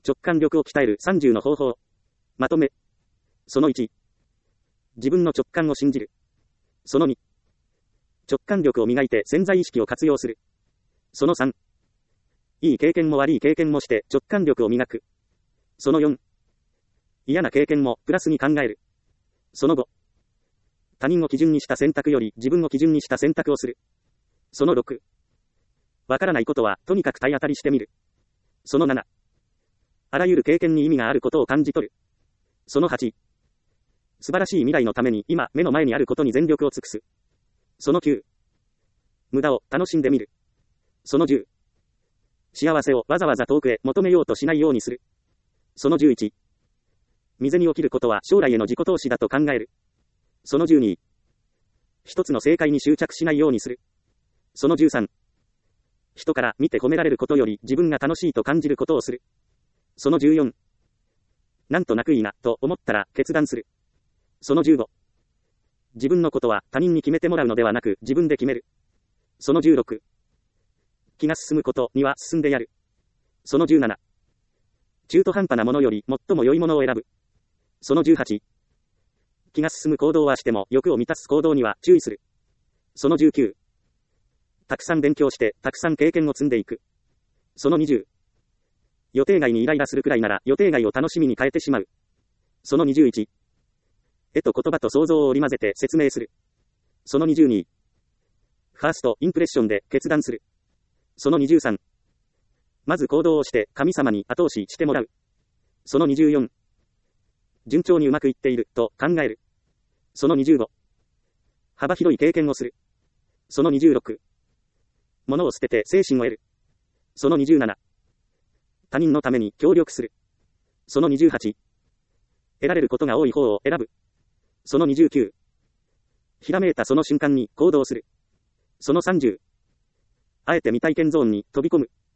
直感力を鍛える30の方法。まとめ。その1。自分の直感を信じる。その2。直感力を磨いて潜在意識を活用する。その3。いい経験も悪い経験もして直感力を磨く。その4。嫌な経験もプラスに考える。その5。他人を基準にした選択より自分を基準にした選択をする。その6。わからないことはとにかく体当たりしてみる。その7。あらゆる経験に意味があることを感じ取る。その8。素晴らしい未来のために今目の前にあることに全力を尽くす。その9。無駄を楽しんでみる。その10。幸せをわざわざ遠くへ求めようとしないようにする。その11。未然に起きることは将来への自己投資だと考える。その12。一つの正解に執着しないようにする。その13。人から見て褒められることより自分が楽しいと感じることをする。その14。なんとなくいいなと思ったら決断する。その15。自分のことは他人に決めてもらうのではなく自分で決める。その16。気が進むことには進んでやる。その17。中途半端なものより最も良いものを選ぶ。その18。気が進む行動はしても欲を満たす行動には注意する。その19。たくさん勉強してたくさん経験を積んでいく。その20。予定外にイライラするくらいなら予定外を楽しみに変えてしまう。その21。絵と言葉と想像を織り交ぜて説明する。その22。ファーストインプレッションで決断する。その23。まず行動をして神様に後押ししてもらう。その24。順調にうまくいっていると考える。その25。幅広い経験をする。その26。物を捨てて精神を得る。その27。他人のために協力する。その28。得られることが多い方を選ぶ。その29。ひらめいたその瞬間に行動する。その30。あえて未体験ゾーンに飛び込む。